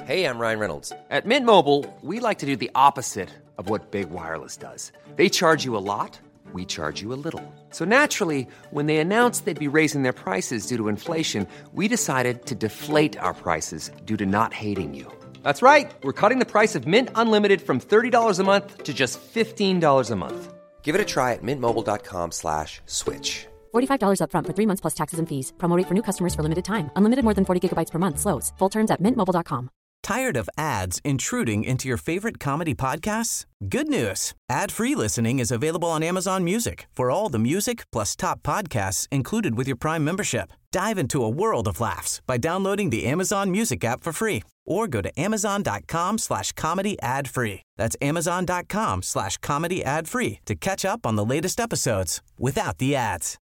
Hey, I'm Ryan Reynolds. At Mint Mobile, we like to do the opposite of what Big Wireless does. They charge you a lot, we charge you a little. So naturally, when they announced they'd be raising their prices due to inflation, we decided to deflate our prices due to not hating you. That's right. We're cutting the price of Mint Unlimited from $30 a month to just $15 a month. Give it a try at mintmobile.com/switch. $45 up front for 3 months plus taxes and fees. Promo rate for new customers for limited time. Unlimited more than 40 gigabytes per month. Slows full terms at mintmobile.com. Tired of ads intruding into your favorite comedy podcasts? Good news. Ad-free listening is available on Amazon Music for all the music plus top podcasts included with your Prime membership. Dive into a world of laughs by downloading the Amazon Music app for free or go to amazon.com/comedy ad-free. That's amazon.com/comedy ad-free to catch up on the latest episodes without the ads.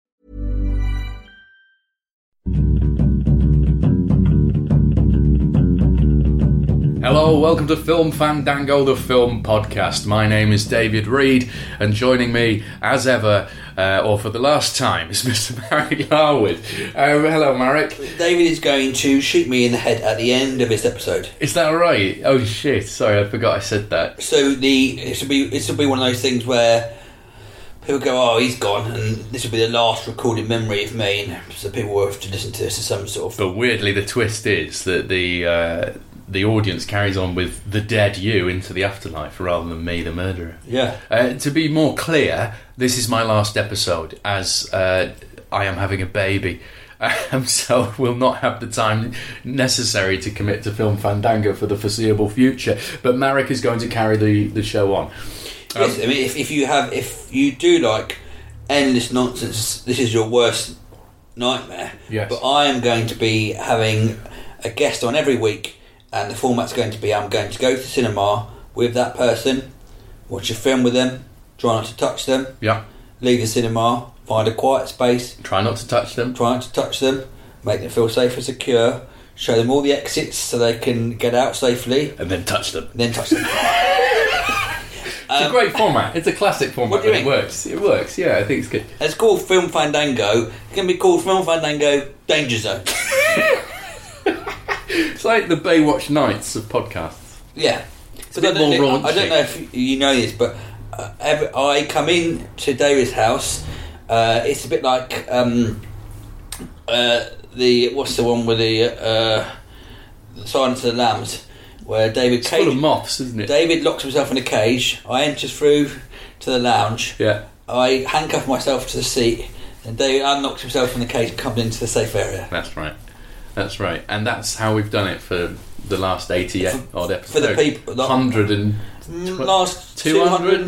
Hello, welcome to Film Fandango, the film podcast. My name is David Reed, and joining me, as ever, or for the last time, is Mr. Marek Larwood. Hello, Marek. David is going to shoot me in the head at the end of this episode. Is that right? Oh shit! Sorry, I forgot I said that. So this will be one of those things where people go, "Oh, he's gone," and this will be the last recorded memory of me, and so people will have to listen to this as some sort of. But weirdly, the twist is that the audience carries on with the dead you into the afterlife rather than me, the murderer. Yeah. To be more clear, this is my last episode as I am having a baby. So we'll not have the time necessary to commit to Film Fandango for the foreseeable future. But Marek is going to carry the show on. Yes, I mean, if you do like endless nonsense, this is your worst nightmare. Yes. But I am going to be having a guest on every week. And the format's going to be, I'm going to go to the cinema with that person, watch a film with them, try not to touch them, leave the cinema, find a quiet space, try not to touch them, make them feel safe and secure, show them all the exits so they can get out safely, and then touch them. It's a great format. It's a classic format, but it works. It works, yeah, I think it's good. It's called Film Fandango. It's going to be called Film Fandango Danger Zone. It's like the Baywatch Nights of podcasts. Yeah. It's a bit more raunchy. I don't know if you know this, but I come in to David's house. It's a bit like what's the one with the Silence of the Lambs, where David... It's full of moths, isn't it? David locks himself in a cage. I enter through to the lounge. Yeah. I handcuff myself to the seat, and David unlocks himself from the cage and comes into the safe area. That's right. That's right, and that's how we've done it for the last 80 odd episodes. For the people, 100 and last 200,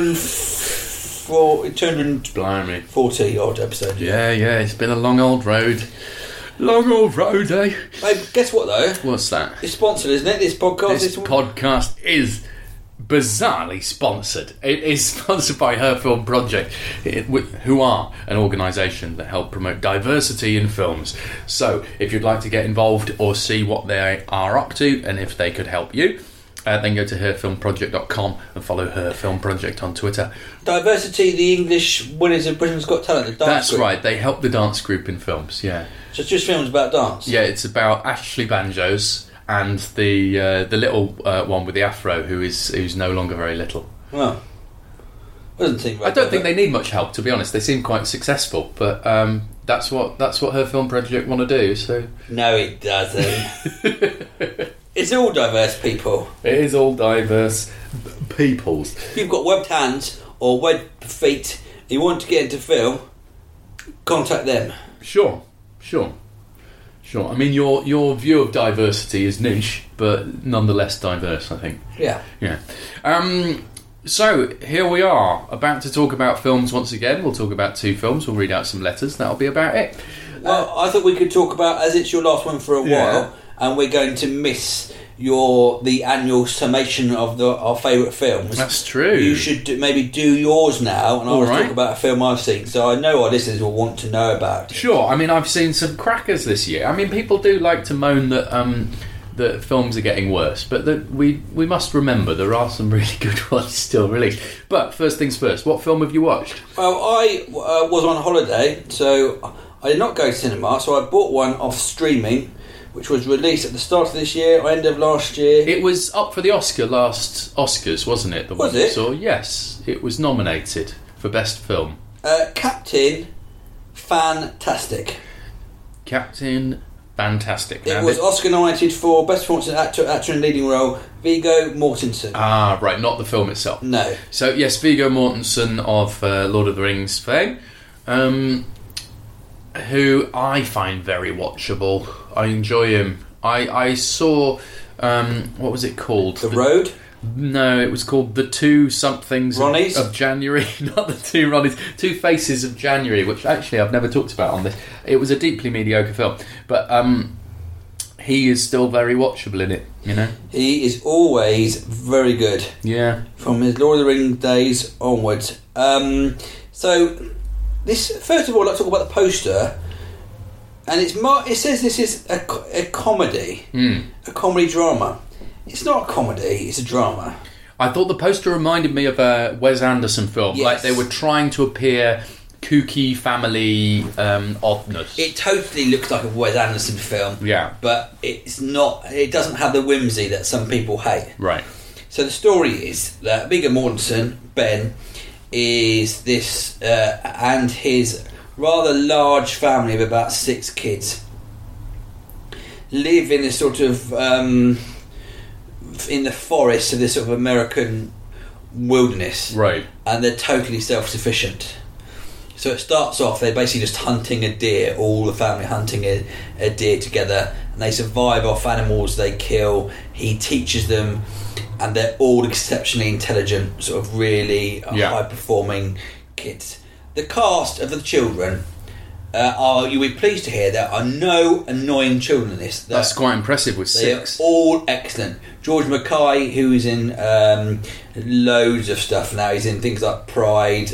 240 odd episodes. Yeah, it's been a long old road. Long old road, eh? Hey, guess what though? What's that? It's sponsored, isn't it? This podcast. This podcast is bizarrely sponsored. It is sponsored by Her Film Project, who are an organisation that help promote diversity in films. So if you'd like to get involved or see what they are up to and if they could help you, then go to herfilmproject.com and follow Her Film Project on Twitter. Diversity, the English winners of Britain's Got Talent, the dance That's group. right, they help the dance group in films, yeah. So it's just films about dance? Yeah, it's about Ashley Banjos and the little one with the afro who's no longer very little. Well, doesn't seem I don't think they need much help, to be honest. They seem quite successful, but that's what Her Film Project want to do. So no, it doesn't. It's all diverse people. It is all diverse peoples. If you've got webbed hands or webbed feet, and you want to get into film, contact them. Sure. I mean, your view of diversity is niche, but nonetheless diverse, I think. Yeah. So, here we are, about to talk about films once again. We'll talk about 2 films, we'll read out some letters, that'll be about it. Well, I thought we could talk about, as it's your last one for a while, and we're going to miss the annual summation of our favourite films. That's true. You should maybe do yours now, and I'll talk about a film I've seen, so I know our listeners will want to know about it. Sure, I mean, I've seen some crackers this year. I mean, people do like to moan that that films are getting worse, but that we must remember there are some really good ones still released. But first things first, what film have you watched? Well, I was on holiday, so I did not go to cinema, so I bought one off streaming, which was released at the start of this year or end of last year. It was up for the last Oscars, wasn't it? Was it? So yes, it was nominated for Best Film. Captain Fantastic. Captain Fantastic. It was Oscar nominated for Best Performance Actor in Leading Role, Viggo Mortensen. Ah, right, not the film itself. No. So yes, Viggo Mortensen of Lord of the Rings fame, who I find very watchable. I enjoy him. I saw what was it called? The Road? No, it was called The Two Somethings Ronnies? of January. Not The Two Ronnies. Two Faces of January, which actually I've never talked about on this. It was a deeply mediocre film, but he is still very watchable in it, you know? He is always very good. Yeah. From his Lord of the Rings days onwards. So, this, first of all, let's talk about the poster. And it says this is a comedy. A comedy drama. It's not a comedy, it's a drama. I thought the poster reminded me of a Wes Anderson film. Yes. Like they were trying to appear kooky family oddness. It totally looks like a Wes Anderson film. Yeah. But it's not. It doesn't have the whimsy that some people hate. Right. So the story is that Viggo Mortensen, Ben, is this and his rather large family of about 6 kids live in this sort of in the forests of this sort of American wilderness, right? And they're totally self-sufficient. So it starts off, they're basically just hunting a deer, all the family hunting a deer together, and they survive off animals they kill. He teaches them, and they're all exceptionally intelligent, sort of really high-performing kids. The cast of the children you'll be pleased to hear there are no annoying children in this. That's quite impressive with 6. They're all excellent. George Mackay, who is in loads of stuff now, he's in things like Pride,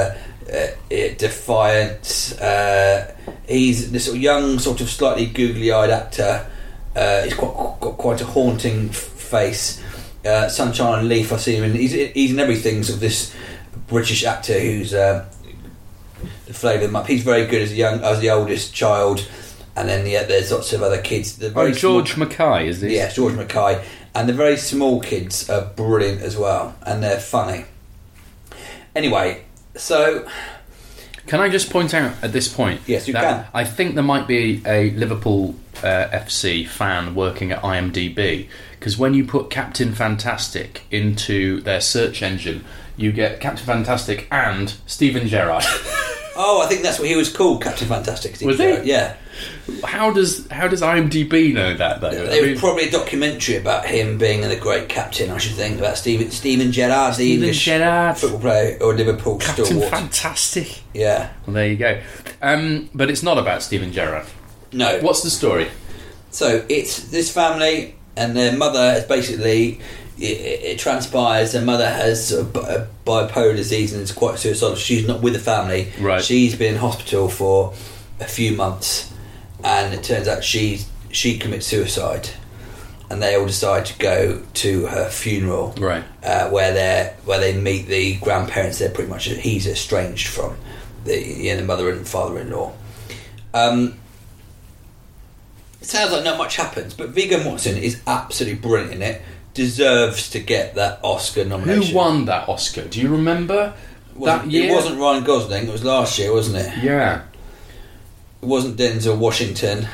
Defiance. He's this sort of young, sort of slightly googly-eyed actor. He's got quite a haunting face. Sunshine and Leaf, I see him in. He's in everything. Sort of this British actor who's the flavour of the month. He's very good as the oldest child, and then there's lots of other kids. George Mackay, is this? Yes, George Mackay, and the very small kids are brilliant as well, and they're funny. Anyway, so can I just point out at this point? Yes, you can. I think there might be a Liverpool FC fan working at IMDb, because when you put Captain Fantastic into their search engine, you get Captain Fantastic and Steven Gerrard. Oh, I think that's what he was called, Captain Fantastic. Was he? Yeah. How does IMDb know that though? There was probably a documentary about him being the great captain, I should think, about Steven Gerrard, the English football player or Liverpool Captain stalwart. Fantastic. Yeah. Well, there you go. But it's not about Steven Gerrard. No. What's the story? So it's this family, and their mother is basically. It transpires their mother has a bipolar disease and is quite suicidal. She's not with the family. Right. She's been in hospital for a few months, and it turns out she commits suicide, and they all decide to go to her funeral. Right. Where they meet the grandparents. They're pretty much he's estranged from the mother and father-in-law. It sounds like not much happens, but Viggo Mortensen is absolutely brilliant in it. Deserves to get that Oscar nomination. Who won that Oscar? Do you remember that year? It wasn't Ryan Gosling. It was last year, wasn't it? Yeah. It wasn't Denzel Washington.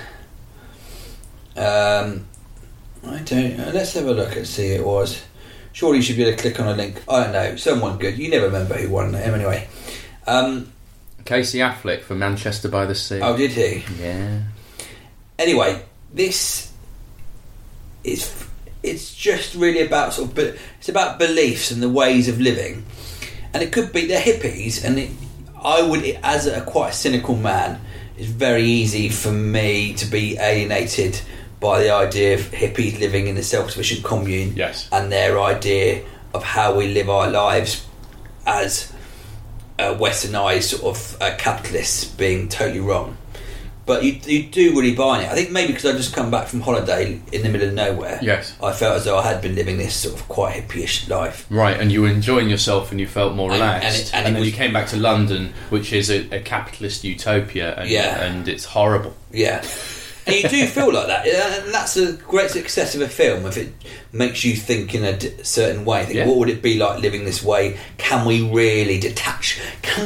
I don't. Let's have a look and see who it was. Surely you should be able to click on a link. I don't know. Someone good. You never remember who won him anyway. Casey Affleck for Manchester by the Sea. Oh, did he? Yeah. Anyway, this is. It's just really about it's about beliefs and the ways of living, and it could be they're hippies, and I would, as a quite a cynical man, it's very easy for me to be alienated by the idea of hippies living in a self-sufficient commune, yes, and their idea of how we live our lives as westernised sort of capitalists being totally wrong. But you do really buy it. I think maybe because I'd just come back from holiday in the middle of nowhere. Yes. I felt as though I had been living this sort of quite hippie-ish life. Right, and you were enjoying yourself and you felt more relaxed. And then you came back to London, which is a capitalist utopia, and it's horrible. Yeah. And you do feel like that, and that's a great success of a film if it makes you think in a certain way. Think, what would it be like living this way? Can we really detach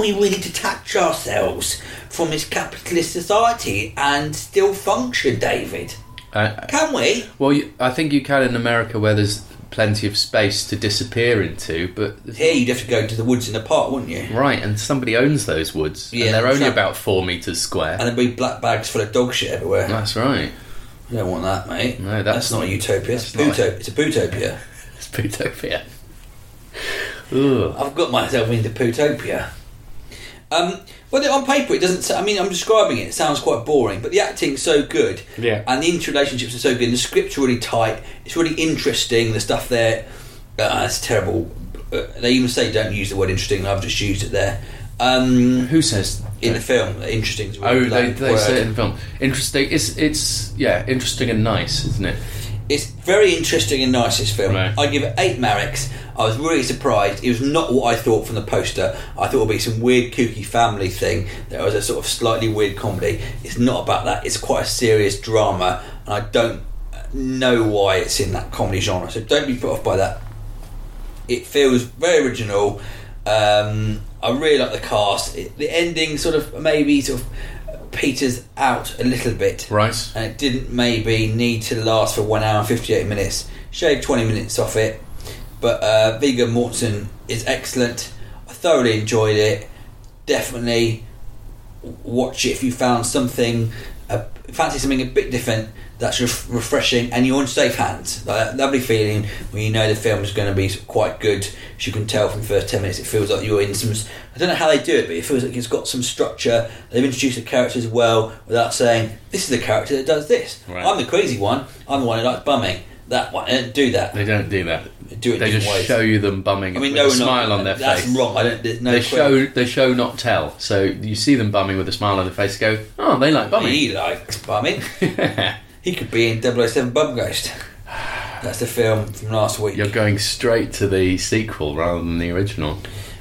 ourselves from this capitalist society and still function, David? Can we? Well, I think you can in America, where there's plenty of space to disappear into, but here you'd have to go to the woods in the park, wouldn't you? Right, and somebody owns those woods, and they're only about 4 metres square, and there'd be black bags full of dog shit everywhere. That's right. You don't want that, mate. No, that's not a utopia. It's a pootopia. It's pootopia. I've got myself into pootopia. Well, on paper it doesn't. I mean, I'm describing it. It sounds quite boring, but the acting's so good, and the interrelationships are so good. And the script's really tight. It's really interesting. The stuff there, it's terrible. They even say don't use the word interesting. I've just used it there. Who says in the film? Interesting. Is really they say it in the film. Interesting. It's interesting and nice, isn't it? It's very interesting and nice, this film. Right. I give it 8 Mareks. I was really surprised. It was not what I thought from the poster. I thought it would be some weird, kooky family thing. There was a sort of slightly weird comedy. It's not about that. It's quite a serious drama, and I don't know why it's in that comedy genre. So don't be put off by that. It feels very original. I really like the cast. The ending sort of peters out a little bit, right? And it didn't maybe need to last for 1 hour and 58 minutes. Shaved 20 minutes off it, but Viggo Mortensen is excellent. I thoroughly enjoyed it. Definitely watch it if you found fancy something a bit different. That's refreshing, and you're in safe hands. That lovely feeling when you know the film is going to be quite good. As you can tell from the first 10 minutes, it feels like you're in some. I don't know how they do it, but it feels like it's got some structure. They've introduced the characters well without saying this is the character that does this. Right. I'm the crazy one. I'm the one who likes bumming. That one. They don't do that. They don't do that. They do it. They just ways. show you them bumming with a smile on their face. That's wrong. They show not tell. So you see them bumming with a smile on their face. Go, oh, they like bumming. He likes bumming. He could be in 007 Bum Ghost. That's the film from last week. You're going straight to the sequel rather than the original.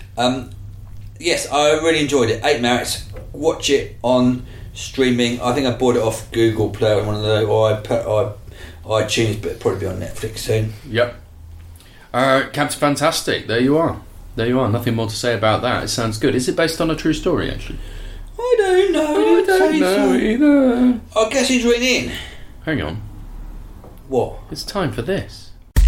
Yes, I really enjoyed it. 8 Mareks. Watch it on streaming. I think I bought it off Google Play and one of the iTunes, but it'll probably be on Netflix soon. Yep. Captain Fantastic. There you are. Nothing more to say about that. It sounds good. Is it based on a true story, actually? I don't know. I don't know either. I guess he's written in. Hang on. What? It's time for this.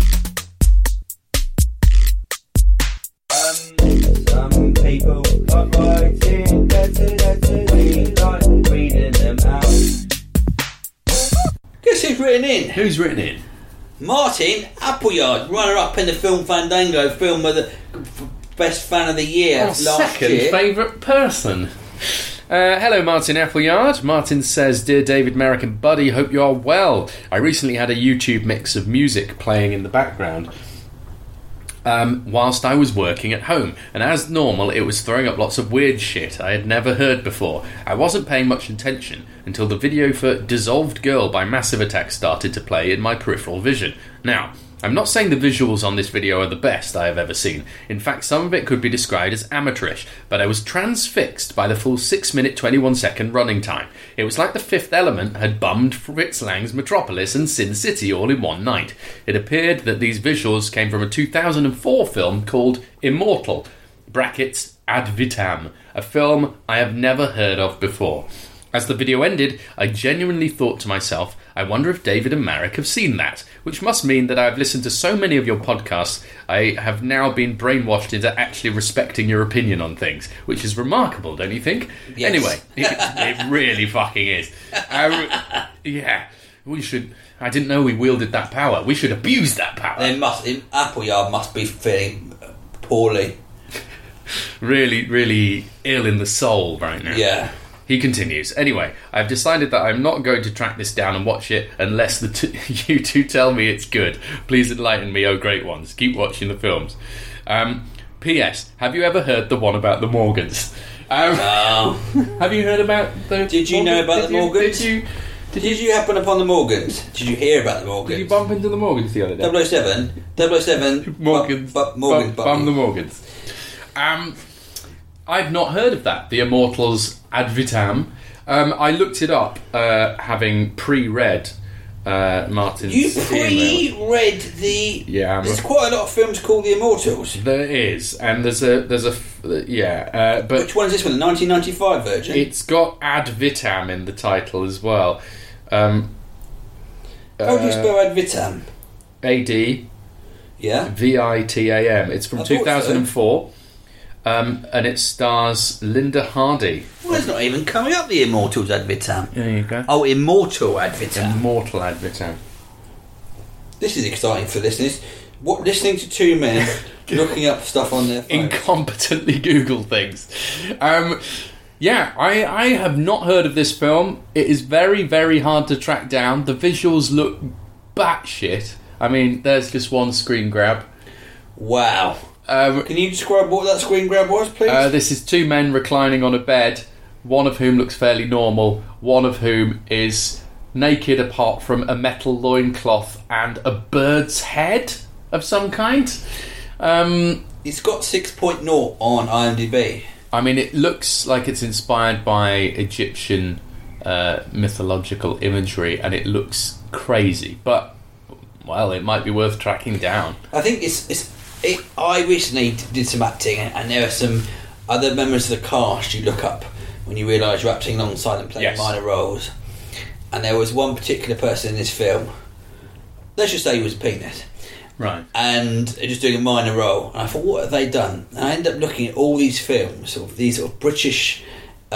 Some people are writing letters, we like reading them out. Guess who's written in? Who's written in? Martin Appleyard, runner-up in the Film Fandango film of the best fan of the year last second year. favourite person. Hello, Martin Appleyard. Martin says, Dear David Marek and Buddy, hope you are well. I recently had a YouTube mix of music playing in the background whilst I was working at home, and as normal it was throwing up lots of weird shit I had never heard before. I wasn't paying much attention until the video for Dissolved Girl by Massive Attack started to play in my peripheral vision. Now, I'm not saying the visuals on this video are the best I have ever seen. In fact, some of it could be described as amateurish, but I was transfixed by the full 6-minute 21-second running time. It was like The Fifth Element had bummed Fritz Lang's Metropolis and Sin City all in one night. It appeared that these visuals came from a 2004 film called Immortal, brackets Ad Vitam, a film I have never heard of before. As the video ended, I genuinely thought to myself, I wonder if David and Marek have seen that, which must mean that I've listened to so many of your podcasts, I have now been brainwashed into actually respecting your opinion on things, which is remarkable, don't you think? Yes. Anyway, it really fucking is. Yeah, we should... I didn't know we wielded that power. We should abuse that power. Appleyard must be feeling poorly. Really, really ill in the soul right now. Yeah. He continues, anyway, I've decided that I'm not going to track this down and watch it unless you two tell me it's good. Please enlighten me, oh great ones. Keep watching the films. P.S. Have you ever heard the one about the Morgans? No. Have you heard about the Did you know about the Morgans? Did you happen upon the Morgans? Did you hear about the Morgans? Did you bump into the Morgans the other day? 007 Morgans. Morgans. Bum the Morgans. I've not heard of that. The Immortals Ad Vitam. I looked it up, having pre-read Martin's You email. pre-read the... Yeah. There's quite a lot of films called The Immortals. There is, and there's a but which one's this one? The 1995 version? It's got ad vitam in the title as well. How do you spell ad vitam? AD Yeah. VITAM. It's from 2004. And it stars Linda Hardy. Well, it's not even coming up, The Immortals ad vitam. There you go. Oh, Immortal ad vitam. Immortal ad vitam. This is exciting for listeners. Listening to two men looking up stuff on their phones. Incompetently Google things. Yeah, I have not heard of this film. It is very, very hard to track down. The visuals look batshit. I mean, there's just one screen grab. Wow. Can you describe what that screen grab was, please? This is two men reclining on a bed, one of whom looks fairly normal, one of whom is naked apart from a metal loincloth and a bird's head of some kind. It's got 6.0 on IMDb. I mean, it looks like it's inspired by Egyptian mythological imagery, and it looks crazy, but, well, it might be worth tracking down. I think I recently did some acting, and there are some other members of the cast you look up when you realise you're acting alongside them playing minor roles. And there was one particular person in this film, let's just say he was a penis. Right. And just doing a minor role. And I thought, what have they done? And I ended up looking at all these films, these British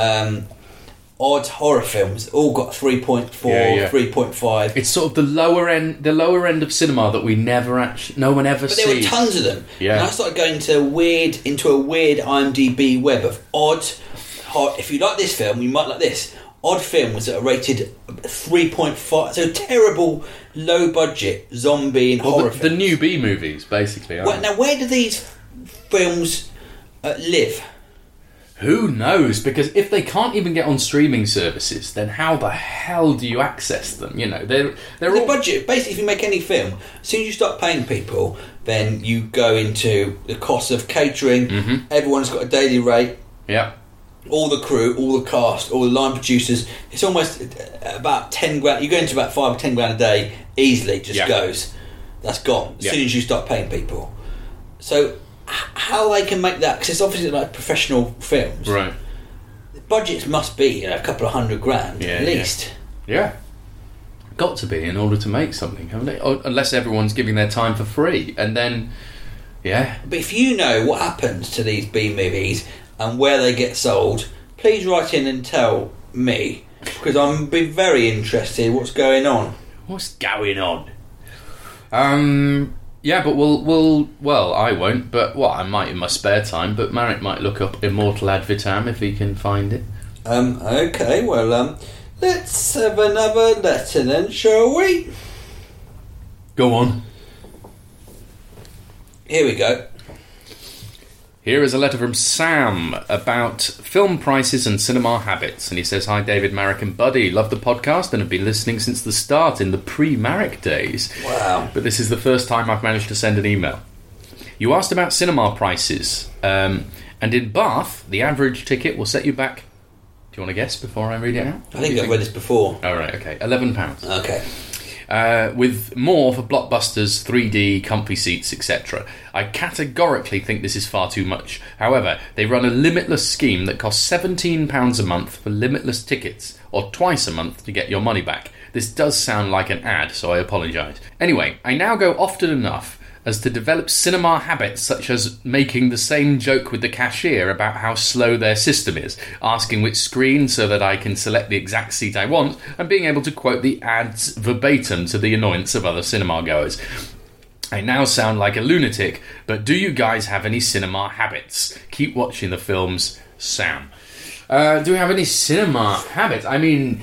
odd horror films, all got 3.4, 3.5. It's sort of the lower end of cinema that no one ever sees. But there were tons of them. Yeah. And I started going into a weird IMDb web of odd. If you like this film, you might like this. Odd films that are rated 3.5. So terrible, low budget zombie and horror films. The new B movies, basically. Now, where do these films live? Who knows? Because if they can't even get on streaming services, then how the hell do you access them? You know, they're all budget. Basically, if you make any film, as soon as you start paying people, then you go into the cost of catering. Mm-hmm. Everyone's got a daily rate. Yeah. All the crew, all the cast, all the line producers. It's almost about 10 grand. You go into about 5 or 10 grand a day easily. Just goes. That's gone as soon as you start paying people. So how they can make that, because it's obviously like professional films, right? The budgets must be a couple of $100 grand at least. Yeah, got to be in order to make something, haven't they? Unless everyone's giving their time for free, and then But if you know what happens to these B movies and where they get sold, please write in and tell me, because I'm be very interested. What's going on? Yeah, but well, I won't, but I might in my spare time, but Marek might look up Immortal ad vitam if he can find it. Okay, well, let's have another letter then, shall we? Go on. Here we go. Here is a letter from Sam about film prices and cinema habits. And he says, "Hi David, Marek and Buddy. Love the podcast and have been listening since the start in the pre-Marek days. Wow. But this is the first time I've managed to send an email. You asked about cinema prices. And in Bath, the average ticket will set you back..." Do you want to guess before I read it out? I think I've read this before. Oh, right, okay. £11. Okay. With more for blockbusters, 3D, comfy seats, etc. I categorically think this is far too much. However, they run a limitless scheme that costs £17 a month for limitless tickets, or twice a month to get your money back. This does sound like an ad, so I apologise. Anyway, I now go often enough as to develop cinema habits such as making the same joke with the cashier about how slow their system is, asking which screen so that I can select the exact seat I want, and being able to quote the ads verbatim to the annoyance of other cinema goers. I now sound like a lunatic, but do you guys have any cinema habits? Keep watching the films, Sam. Do we have any cinema habits? I mean,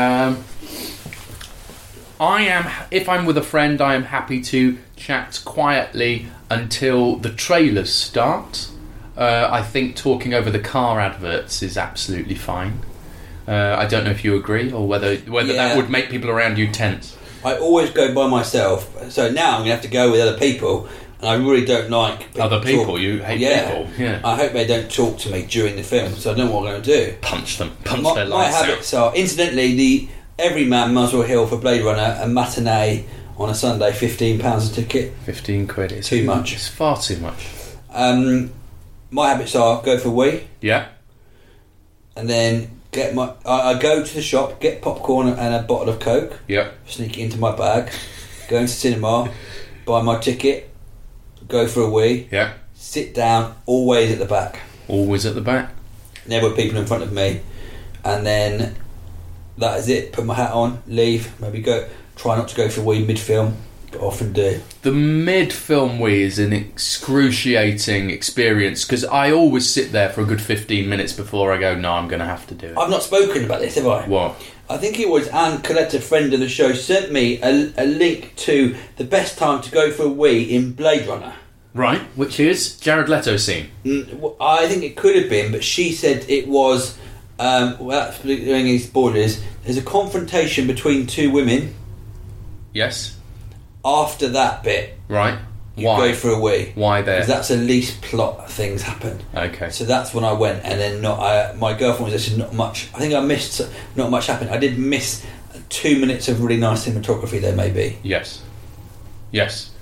if I'm with a friend, I am happy to chat quietly until the trailers start. I think talking over the car adverts is absolutely fine. I don't know if you agree, or whether that would make people around you tense. I always go by myself, so now I'm going to have to go with other people and I really don't like other people. You hate people. Yeah. I hope they don't talk to me during the film, so I don't know what I'm going to do. Punch them. Their my lights habits out. are, incidentally, every man Muswell Hill for Blade Runner, a matinee on a Sunday, £15 a ticket. 15 quid. It's too much. It's far too much. My habits are go for a wee. Yeah. And then I go to the shop, get popcorn and a bottle of Coke. Yeah. Sneak it into my bag. Go into cinema, buy my ticket, go for a wee. Yeah. Sit down, always at the back. Always at the back. Never people in front of me. And then that is it. Put my hat on, leave, maybe go. Try not to go for a wee mid-film, but often do. The mid-film wee is an excruciating experience because I always sit there for a good 15 minutes before I go, no, I'm going to have to do it. I've not spoken about this, have I? What? I think it was Anne Colette, a friend of the show, sent me a link to the best time to go for a wee in Blade Runner. Right, which is Jared Leto scene. I think it could have been, but she said it was, without doing any spoilers, there's a confrontation between two women. Yes. After that bit, right. You Why? go for a wee. Why there? Because that's the least plot things happen. Okay. So that's when I went, and then my girlfriend was actually not much. I think I missed not much happened. I did miss 2 minutes of really nice cinematography there, maybe. Yes. Yes.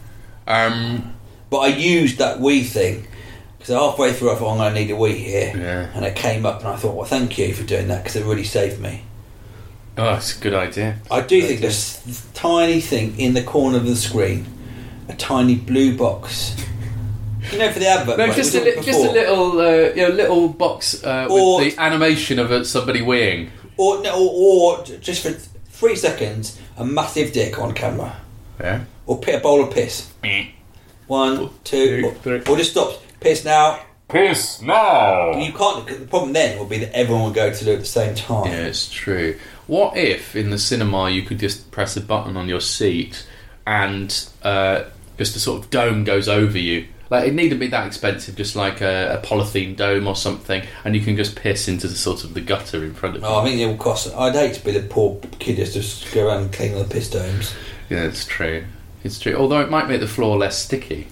But I used that wee thing because halfway through I thought I'm going to need a wee here, yeah. And it came up, and I thought, well, thank you for doing that because it really saved me. Oh, it's a good idea. I do think there's this tiny thing in the corner of the screen, a tiny blue box. You know, for the advert. No, right? just a little, little box with the animation of somebody weeing. Or just for 3 seconds, a massive dick on camera. Yeah. Or a bowl of piss. 1, 2, 3. Or just stops. Piss now. Piss now. You can't. The problem then would be that everyone would go to do it at the same time. Yeah, it's true. What if in the cinema you could just press a button on your seat and just a sort of dome goes over you? Like, it needn't be that expensive, just like a polythene dome or something, and you can just piss into the sort of the gutter in front of you. I think it will cost. I'd hate to be the poor kid who's just go around and clean all the piss domes. Yeah, it's true. It's true. Although it might make the floor less sticky.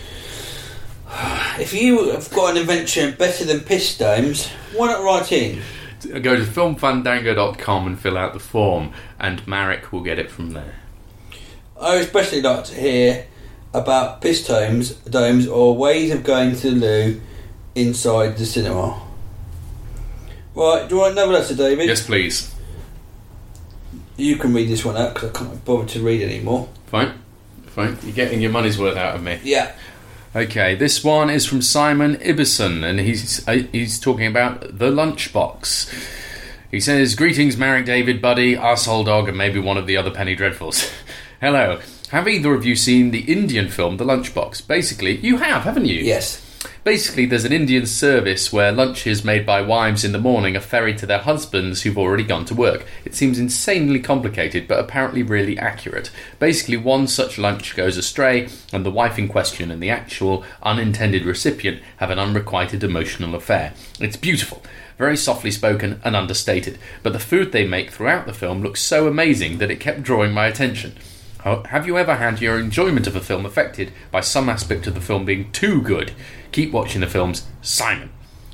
If you have got an invention better than piss domes, why not write in? Go to filmfandango.com and fill out the form, and Marek will get it from there. I would especially like to hear about piss domes, or ways of going to the loo inside the cinema. Right, do you want another letter, David? Yes, please. You can read this one out because I can't bother to read anymore. Fine. You're getting your money's worth out of me. Yeah. Okay, this one is from Simon Ibbison, and he's talking about the lunchbox. He says, "Greetings, Marek, David, Buddy, Arsehole Dog, and maybe one of the other Penny Dreadfuls. Hello. Have either of you seen the Indian film The Lunchbox? Basically, you have, haven't you? Yes. Basically, there's an Indian service where lunches made by wives in the morning are ferried to their husbands who've already gone to work. It seems insanely complicated, but apparently really accurate. Basically, one such lunch goes astray, and the wife in question and the actual unintended recipient have an unrequited emotional affair. It's beautiful, very softly spoken and understated, but the food they make throughout the film looks so amazing that it kept drawing my attention. Have you ever had your enjoyment of a film affected by some aspect of the film being too good? Keep watching the films, Simon."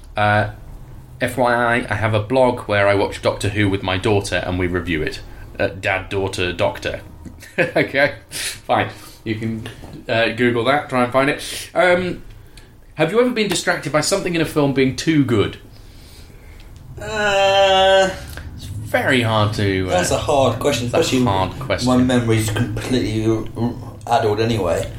FYI, I have a blog where I watch Doctor Who with my daughter and we review it. Dad, daughter, doctor. Okay, fine. You can Google that, try and find it. Have you ever been distracted by something in a film being too good? It's very hard to... That's a hard question. Especially a hard question. My memory's completely addled anyway.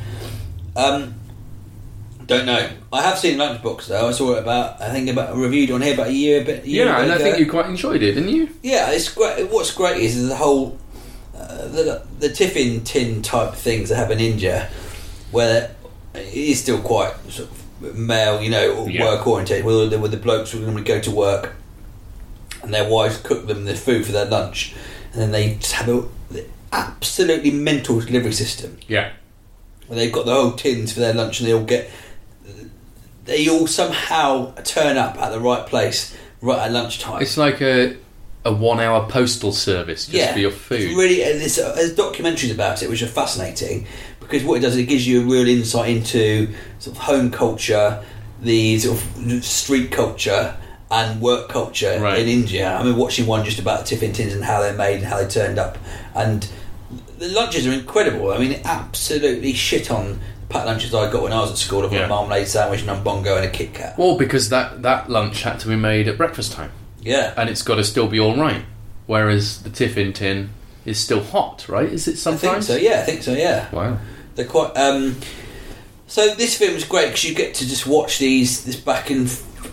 Don't know. I have seen Lunchbox though. I saw it reviewed on here about a year ago. And I think you quite enjoyed it, didn't you? Yeah, it's great. What's great is the whole the tiffin tin type things that happen in India, where it is still quite sort of male, work oriented. Where the blokes will normally go to work, and their wives cook them the food for their lunch, and then they just have the absolutely mental delivery system. Yeah, where they've got the whole tins for their lunch, and they all somehow turn up at the right place right at lunchtime. It's like a 1 hour postal service just for your food. It's really, there's documentaries about it which are fascinating because what it does, it gives you a real insight into sort of home culture, the sort of street culture and work culture in India. I mean, watching one just about the Tiffin tins and how they're made and how they turned up, and the lunches are incredible. I mean, absolutely shit on packed lunches I got when I was at school. I've got a marmalade sandwich and a bongo and a Kit Kat. Well, because that lunch had to be made at breakfast time. Yeah. And it's got to still be all right. Whereas the Tiffin tin is still hot, right? Is it sometimes? I think so, yeah. Wow. They're quite... so this film is great because you get to just watch this back and...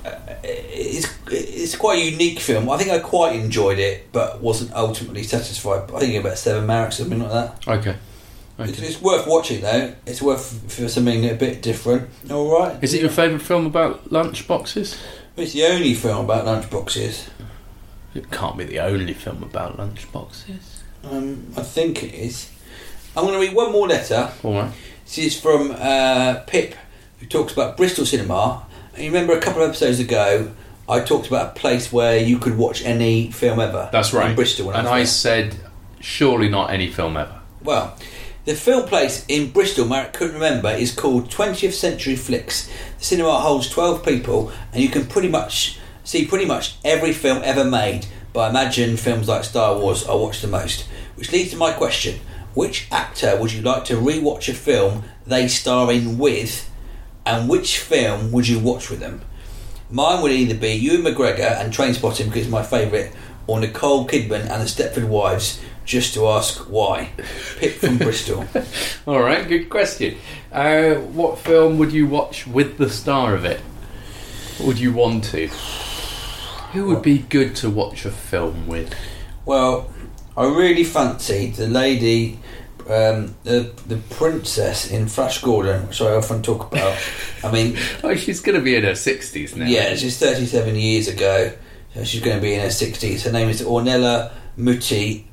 it's quite a unique film. I think I quite enjoyed it, but wasn't ultimately satisfied. I think about 7 marks, something like that. Okay. It's worth watching, though. It's worth for something a bit different. All right. Is it your favourite film about lunch boxes? It's the only film about lunch boxes. It can't be the only film about lunch boxes. I think it is. I'm going to read one more letter. All right. This is from Pip, who talks about Bristol Cinema. And you remember a couple of episodes ago, I talked about a place where you could watch any film ever. That's right. In Bristol. And I said, surely not any film ever. Well, the film place in Bristol, Marek couldn't remember, is called 20th Century Flicks. The cinema holds 12 people, and you can pretty much see every film ever made. But I imagine films like Star Wars I watch the most. Which leads to my question: which actor would you like to re-watch a film they star in with, and which film would you watch with them? Mine would either be Ewan McGregor and Trainspotting, because it's my favourite, or Nicole Kidman and The Stepford Wives, just to ask why. Pip from Bristol. All right, good question. What film would you watch with the star of it? Would you want to? Who would be good to watch a film with? Well, I really fancied the lady, the princess in Flash Gordon, which I often talk about. I mean... she's going to be in her 60s now. Yeah, she's 37 years ago. So she's going to be in her 60s. Her name is Ornella Muti.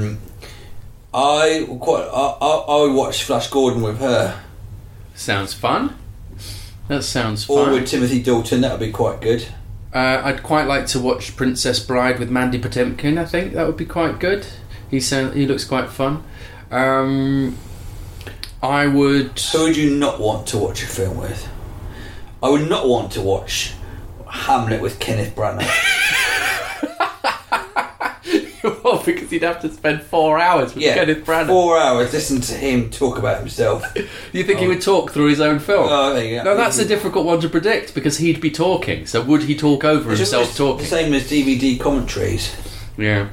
I would watch Flash Gordon with her. Sounds fun. That sounds fun. Or with Timothy Dalton, that would be quite good. I'd quite like to watch Princess Bride with Mandy Patinkin. I think that would be quite good. He looks quite fun. I would... Who would you not want to watch a film with? I would not want to watch Hamlet with Kenneth Branagh. Well, because you'd have to spend 4 hours with Kenneth Branagh. 4 hours, listen to him talk about himself. You think he would talk through his own film? Oh, yeah. No, that's a difficult one to predict, because he'd be talking. So would he talk over himself talking? The same as DVD commentaries. Yeah.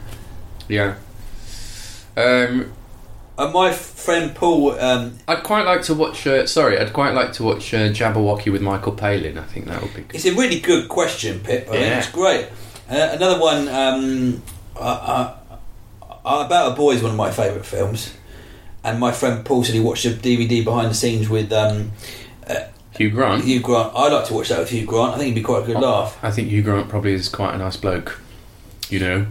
And my friend Paul... I'd quite like to watch... Jabberwocky with Michael Palin. I think that would be good. It's a really good question, Pip. I think it's great. Another one... About a Boy is one of my favourite films, and my friend Paul said he watched a DVD behind the scenes with Hugh Grant. I'd like to watch that with Hugh Grant. I think it'd be quite a good laugh. I think Hugh Grant probably is quite a nice bloke, you know.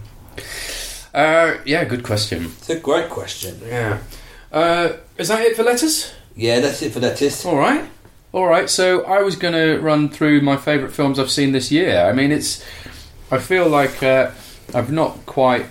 Good question. It's a great question. Yeah. Is that it for letters? Yeah, that's it for letters. All right. So I was going to run through my favourite films I've seen this year. I mean, I feel like I've not quite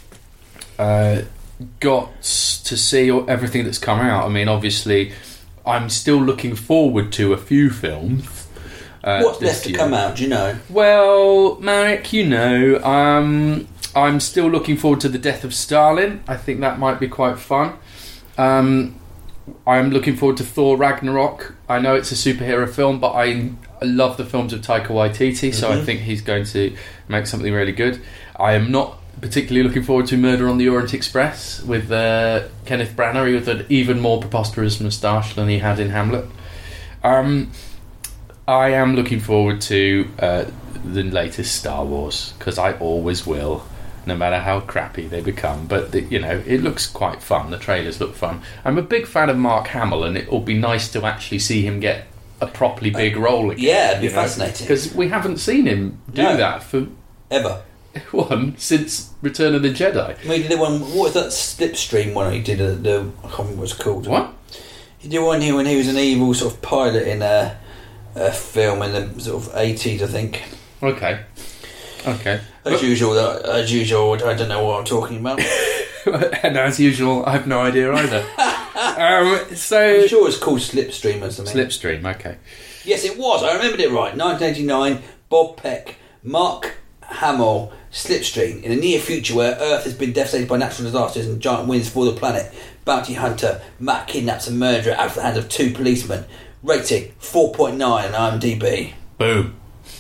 got to see everything that's come out. I mean, obviously, I'm still looking forward to a few films. What's left to come out, do you know? Well, Marek, you know, I'm still looking forward to The Death of Stalin. I think that might be quite fun. I'm looking forward to Thor Ragnarok. I know it's a superhero film, but I love the films of Taika Waititi, so I think he's going to make something really good. I am not particularly looking forward to Murder on the Orient Express with Kenneth Branagh with an even more preposterous moustache than he had in Hamlet. I am looking forward to the latest Star Wars, because I always will, no matter how crappy they become. But it looks quite fun. The trailers look fun. I'm a big fan of Mark Hamill, and it will be nice to actually see him get a properly big role again. Yeah, it'd be fascinating, because we haven't seen him do that for ever. Since Return of the Jedi. I mean, he did one. What was that Slipstream one he did? I can't remember what it's called. What? He did one here when he was an evil sort of pilot in a film in the sort of 80s, I think. Okay. As usual, I don't know what I'm talking about. And as usual, I have no idea either. I'm sure it's called Slipstream or something. Slipstream, okay. Yes, it was. I remembered it right. 1989, Bob Peck, Mark Hamill, Slipstream. In the near future where Earth has been devastated by natural disasters and giant winds for the planet, bounty hunter Matt kidnaps a murderer out of the hands of 2 policemen. Rating 4.9 on IMDb. Boom.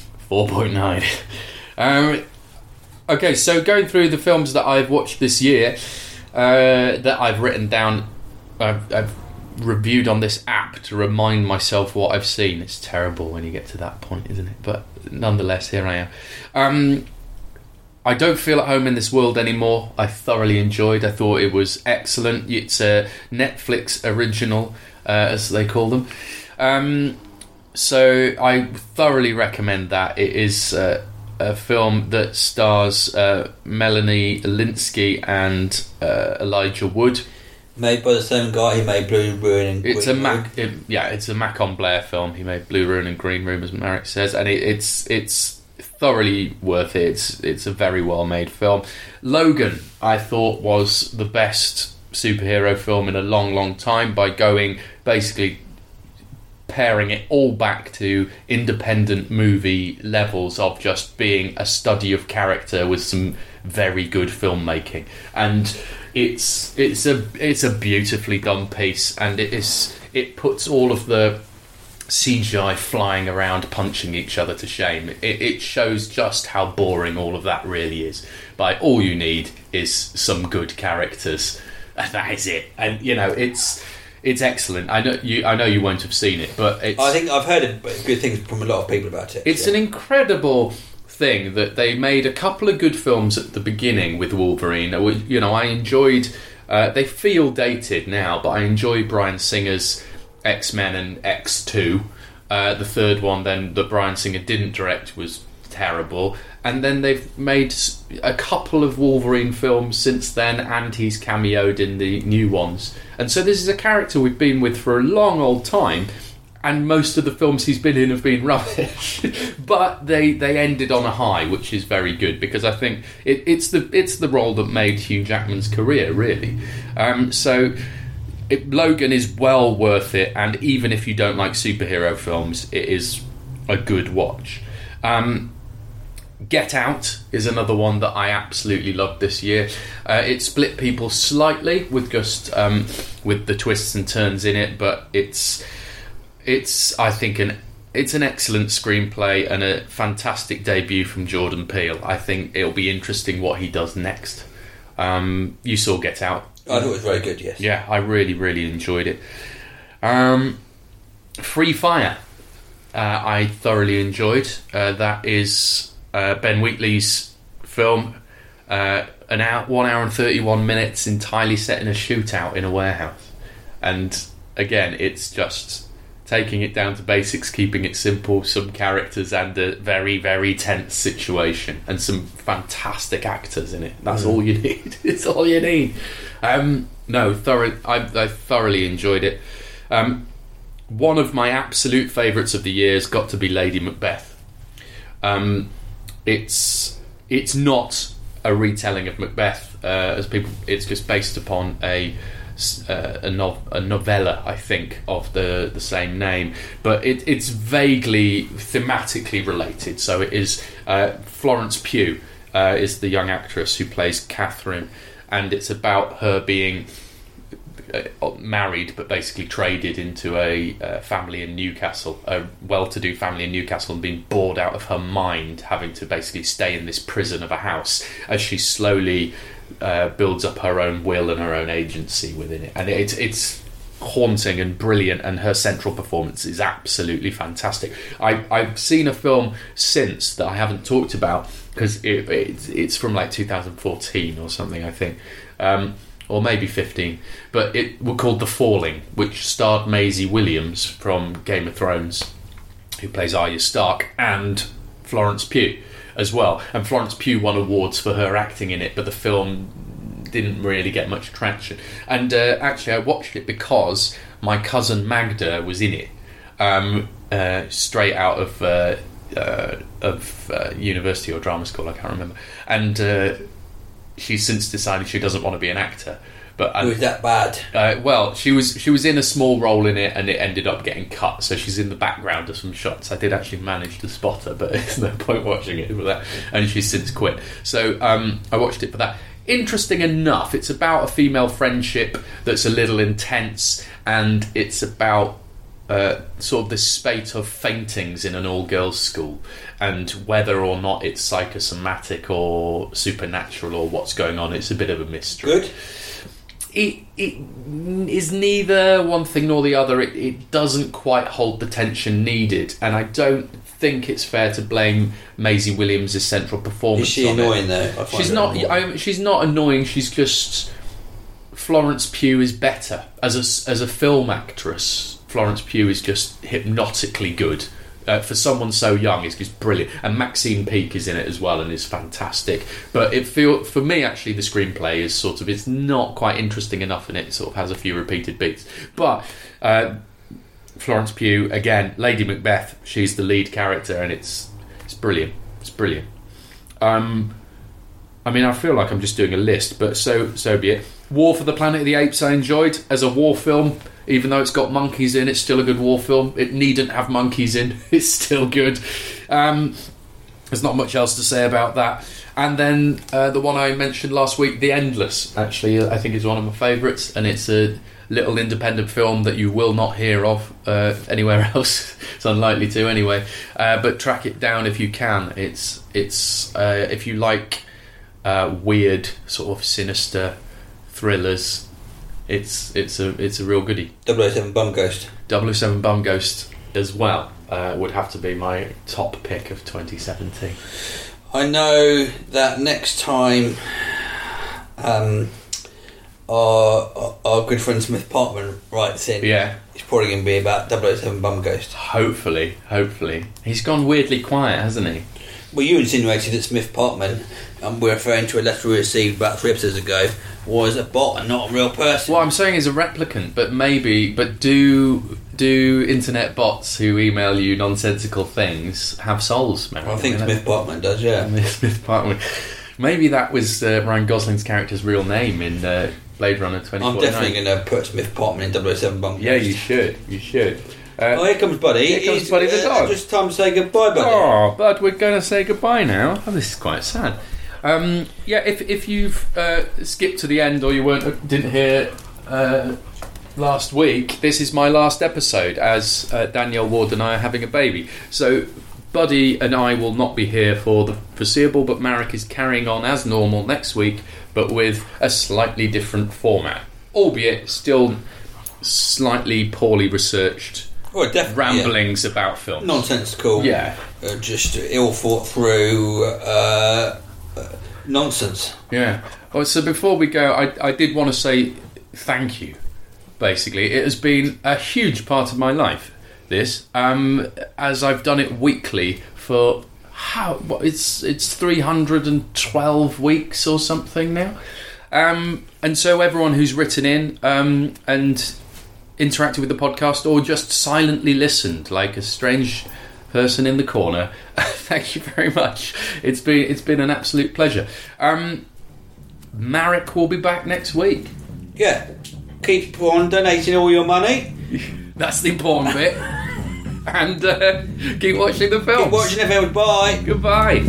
4.9. Okay, so going through the films that I've watched this year, that I've written down, I've reviewed on this app to remind myself what I've seen. It's terrible when you get to that point, isn't it? But nonetheless, here I am. I don't feel at home in this world anymore. I thoroughly enjoyed. I thought it was excellent. It's a Netflix original, as they call them. So I thoroughly recommend that. It is a film that stars Melanie Linsky and Elijah Wood. Made by the same guy who made Blue Ruin and Green Room. It's a Macon Blair film. He made Blue Ruin and Green Room, as Marek says, and it's thoroughly worth it. It's a very well made film. Logan, I thought, was the best superhero film in a long time by going basically paring it all back to independent movie levels of just being a study of character with some very good filmmaking, and it's a beautifully done piece, and it puts all of the CGI flying around punching each other to shame. It shows just how boring all of that really is. But all you need is some good characters, and that is it. And it's excellent. I know you won't have seen it, but I think I've heard good things from a lot of people about it. It's an incredible thing that they made a couple of good films at the beginning with Wolverine. I enjoyed. They feel dated now, but I enjoy Bryan Singer's X-Men and X2. The third one then that Bryan Singer didn't direct was terrible, and then they've made a couple of Wolverine films since then, and he's cameoed in the new ones, and so this is a character we've been with for a long old time, and most of the films he's been in have been rubbish. But they ended on a high, which is very good, because I think it's the role that made Hugh Jackman's career, really. Logan is well worth it, and even if you don't like superhero films, it is a good watch. Get Out is another one that I absolutely loved this year. It split people slightly with just with the twists and turns in it, but it's I think it's an excellent screenplay and a fantastic debut from Jordan Peele. I think it'll be interesting what he does next. You saw Get Out. I thought it was very good, yes. Yeah, I really, really enjoyed it. Free Fire, I thoroughly enjoyed. That is Ben Wheatley's film, 1 hour and 31 minutes, entirely set in a shootout in a warehouse. And again, it's just taking it down to basics, keeping it simple, some characters and a very, very tense situation, and some fantastic actors in it. That's all you need. It's all you need. I thoroughly enjoyed it. One of my absolute favourites of the year has got to be Lady Macbeth. It's not a retelling of Macbeth, it's just based upon a novella, I think, of the same name, but it's vaguely thematically related. So it is Florence Pugh is the young actress who plays Catherine, and it's about her being married but basically traded into a family in Newcastle, a well-to-do family in Newcastle, and being bored out of her mind, having to basically stay in this prison of a house as she slowly builds up her own will and her own agency within it. And it's haunting and brilliant, and her central performance is absolutely fantastic. I've seen a film since that I haven't talked about because it's from like 2014 or something, I think, or maybe 15, but it was called The Falling, which starred Maisie Williams from Game of Thrones, who plays Arya Stark, and Florence Pugh as well. And Florence Pugh won awards for her acting in it, but the film didn't really get much traction. And actually I watched it because my cousin Magda was in it, straight out of university or drama school, I can't remember, and she's since decided she doesn't want to be an actor, But it was that bad. Well, she was in a small role in it, and it ended up getting cut. So she's in the background of some shots. I did actually manage to spot her, but there's no point watching it for that. And she's since quit. So I watched it for that. Interesting enough, it's about a female friendship that's a little intense, and it's about sort of this spate of faintings in an all-girls school, and whether or not it's psychosomatic or supernatural or what's going on. It's a bit of a mystery. Good. It is neither one thing nor the other. It doesn't quite hold the tension needed, and I don't think it's fair to blame Maisie Williams' central performance. Is she on annoying it. though? She's not. She's not annoying. She's just Florence Pugh is better as a film actress. Florence Pugh is just hypnotically good. For someone so young, it's just brilliant. And Maxine Peake is in it as well and is fantastic. But for me, actually, the screenplay is sort of, it's not quite interesting enough, and it sort of has a few repeated beats. But Florence Pugh, again, Lady Macbeth, she's the lead character, and it's brilliant. It's brilliant. I mean, I feel like I'm just doing a list, but so be it. War for the Planet of the Apes I enjoyed as a war film. Even though it's got monkeys in, it's still a good war film. It needn't have monkeys in. It's still good. There's not much else to say about that. And then the one I mentioned last week, The Endless, actually, I think is one of my favourites. And it's a little independent film that you will not hear of anywhere else. It's unlikely to anyway. But track it down if you can. It's if you like weird, sort of sinister thrillers, it's a real goodie. 007 Bum Ghost. 007 Bum Ghost as well would have to be my top pick of 2017. I know that next time our good friend Smith Parkman writes in, it's probably going to be about 007 Bum Ghost. Hopefully. He's gone weirdly quiet, hasn't he? Well, you insinuated that Smith Parkman, we're referring to a letter we received about 3 episodes ago, was a bot and not a real person. What I'm saying is a replicant, but do internet bots who email you nonsensical things have souls? Maybe? I think Smith Parkman does, yeah. Smith Parkman. Maybe that was Ryan Gosling's character's real name in Blade Runner 2049. I'm definitely going to put Smith Parkman in 007 Bum Ghost. Yeah, you should. Here comes Buddy. Here comes Buddy the dog. Just time to say goodbye, Buddy. Oh, Bud, we're going to say goodbye now. Oh, this is quite sad. If you've skipped to the end or you didn't hear last week, this is my last episode as Danielle Ward and I are having a baby. So Buddy and I will not be here for the foreseeable, but Marek is carrying on as normal next week, but with a slightly different format, albeit still slightly poorly researched. Well, ramblings about films. Nonsensical. Yeah. Just ill thought through nonsense. Yeah. Well, so before we go, I did want to say thank you, basically. It has been a huge part of my life, this, as I've done it weekly for, it's 312 weeks or something now. And so everyone who's written in and interacted with the podcast or just silently listened like a strange person in the corner, thank you very much. It's been an absolute pleasure. Marek will be back next week. Yeah, keep on donating all your money. That's the important bit. And keep watching the films. Keep watching the films. Bye. Goodbye.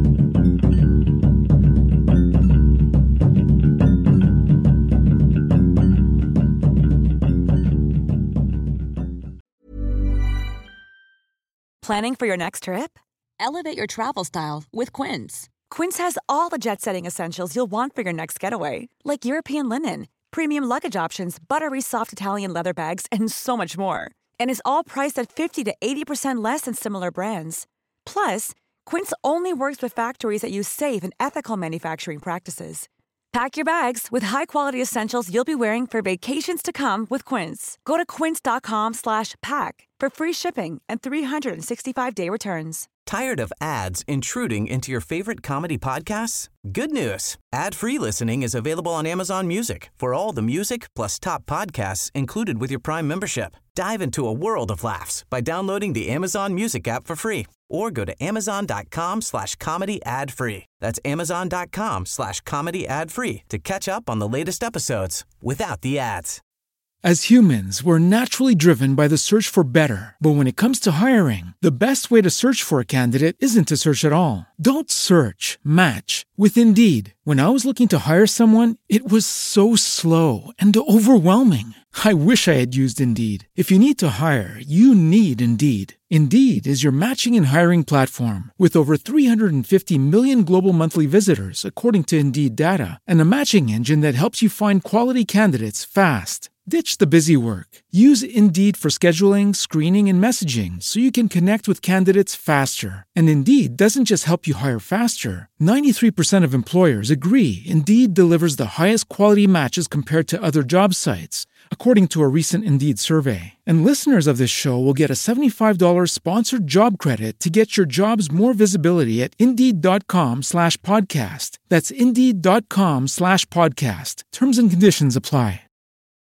Planning for your next trip? Elevate your travel style with Quince. Quince has all the jet-setting essentials you'll want for your next getaway, like European linen, premium luggage options, buttery soft Italian leather bags, and so much more. And is all priced at 50 to 80% less than similar brands. Plus, Quince only works with factories that use safe and ethical manufacturing practices. Pack your bags with high-quality essentials you'll be wearing for vacations to come with Quince. Go to quince.com/pack for free shipping and 365-day returns. Tired of ads intruding into your favorite comedy podcasts? Good news. Ad-free listening is available on Amazon Music for all the music plus top podcasts included with your Prime membership. Dive into a world of laughs by downloading the Amazon Music app for free or go to amazon.com/comedy ad free. That's amazon.com/comedy ad free to catch up on the latest episodes without the ads. As humans, we're naturally driven by the search for better. But when it comes to hiring, the best way to search for a candidate isn't to search at all. Don't search, match with Indeed. When I was looking to hire someone, it was so slow and overwhelming. I wish I had used Indeed. If you need to hire, you need Indeed. Indeed is your matching and hiring platform with over 350 million global monthly visitors, according to Indeed data, and a matching engine that helps you find quality candidates fast. Ditch the busy work. Use Indeed for scheduling, screening, and messaging so you can connect with candidates faster. And Indeed doesn't just help you hire faster. 93% of employers agree Indeed delivers the highest quality matches compared to other job sites, according to a recent Indeed survey. And listeners of this show will get a $75 sponsored job credit to get your jobs more visibility at Indeed.com/podcast. That's Indeed.com/podcast. Terms and conditions apply.